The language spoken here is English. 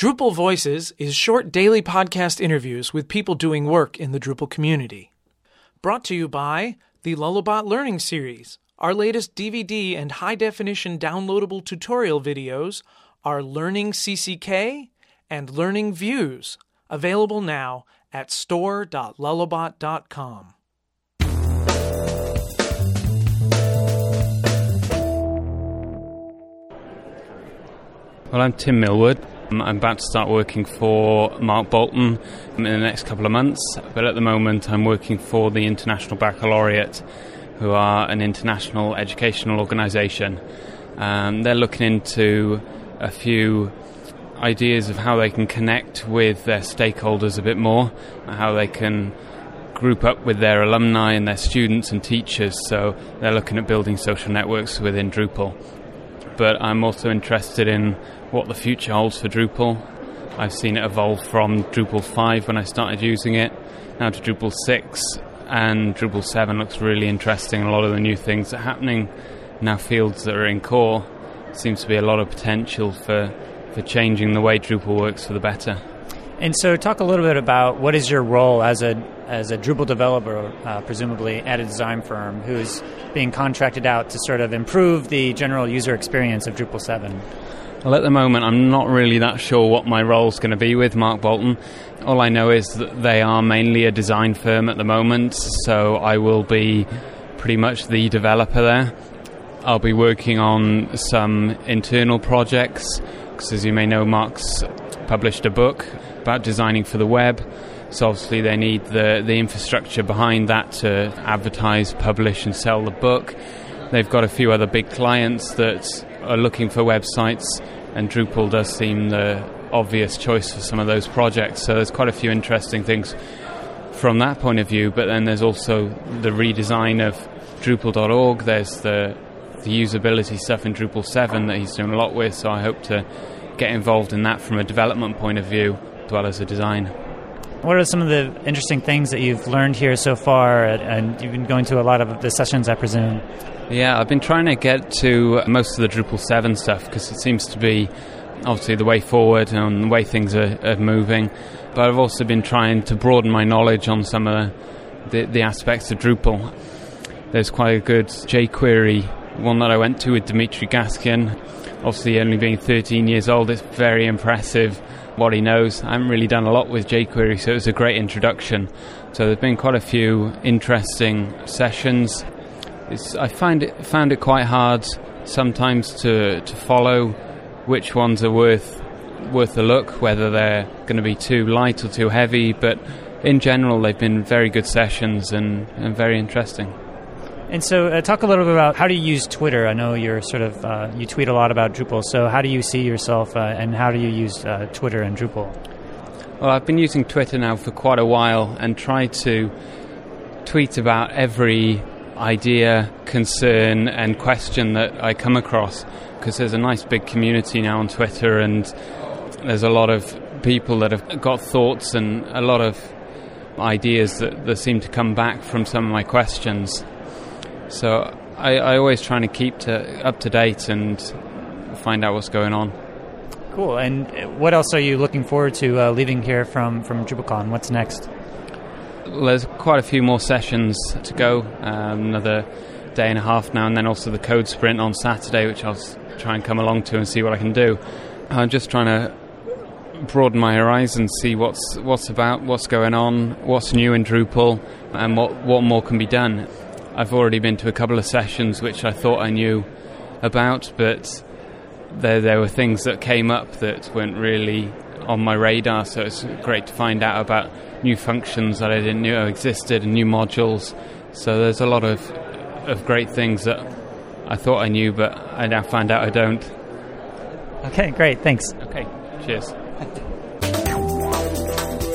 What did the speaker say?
Drupal Voices is short daily podcast interviews with people doing work in the Drupal community. Brought to you by the Lullabot Learning Series. Our latest DVD and high-definition downloadable tutorial videos are Learning CCK and Learning Views, available now at store.lullabot.com. Well, I'm Tim Millward. I'm about to start working for Mark Bolton in the next couple of months, but at the moment I'm working for the International Baccalaureate, who are an international educational organisation. They're looking into a few ideas of how they can connect with their stakeholders a bit more, how they can group up with their alumni and their students and teachers, so they're looking at building social networks within Drupal. But I'm also interested in what the future holds for Drupal. I've seen it evolve from Drupal 5 when I started using it, now to Drupal 6, and Drupal 7 looks really interesting. A lot of the new things that are happening now, fields that are in core, seems to be a lot of potential for changing the way Drupal works for the better. And so talk a little bit about what is your role as a Drupal developer, presumably at a design firm, who's being contracted out to sort of improve the general user experience of Drupal 7? Well, at the moment, I'm not really that sure what my role's going to be with Mark Bolton. All I know is that they are mainly a design firm at the moment, so I will be pretty much the developer there. I'll be working on some internal projects, because as you may know, Mark's published a book about designing for the web. So obviously they need the infrastructure behind that to advertise, publish and sell the book. They've got a few other big clients that are looking for websites, and Drupal does seem the obvious choice for some of those projects. So there's quite a few interesting things from that point of view, but then there's also the redesign of Drupal.org. There's the usability stuff in Drupal 7 that he's doing a lot with, so I hope to get involved in that from a development point of view as well as a design. What are some of the interesting things that you've learned here so far? And you've been going to a lot of the sessions, I presume. Yeah, I've been trying to get to most of the Drupal 7 stuff because it seems to be obviously the way forward and the way things are moving. But I've also been trying to broaden my knowledge on some of the aspects of Drupal. There's quite a good jQuery one that I went to with Dmitry Gaskian. Obviously, only being 13 years old, it's very impressive what he knows. I haven't really done a lot with jQuery, so it was a great introduction. So there's been quite a few interesting sessions. I found it quite hard sometimes to follow which ones are worth a look, whether they're going to be too light or too heavy. But in general, they've been very good sessions and very interesting. And so talk a little bit about how do you use Twitter? I know you're sort of, you tweet a lot about Drupal, so how do you see yourself and how do you use Twitter and Drupal? Well, I've been using Twitter now for quite a while and try to tweet about every idea, concern and question that I come across, because there's a nice big community now on Twitter and there's a lot of people that have got thoughts and a lot of ideas that seem to come back from some of my questions. So I always try to keep up to date and find out what's going on. Cool. And what else are you looking forward to leaving here from DrupalCon? What's next? There's quite a few more sessions to go, another day and a half now, and then also the code sprint on Saturday, which I'll try and come along to and see what I can do. I'm just trying to broaden my horizons, see what's about, what's going on, what's new in Drupal, and what more can be done. I've already been to a couple of sessions which I thought I knew about, but there were things that came up that weren't really on my radar, so it's great to find out about new functions that I didn't know existed and new modules. So there's a lot of great things that I thought I knew, but I now find out I don't. Okay, great, thanks. Okay, cheers.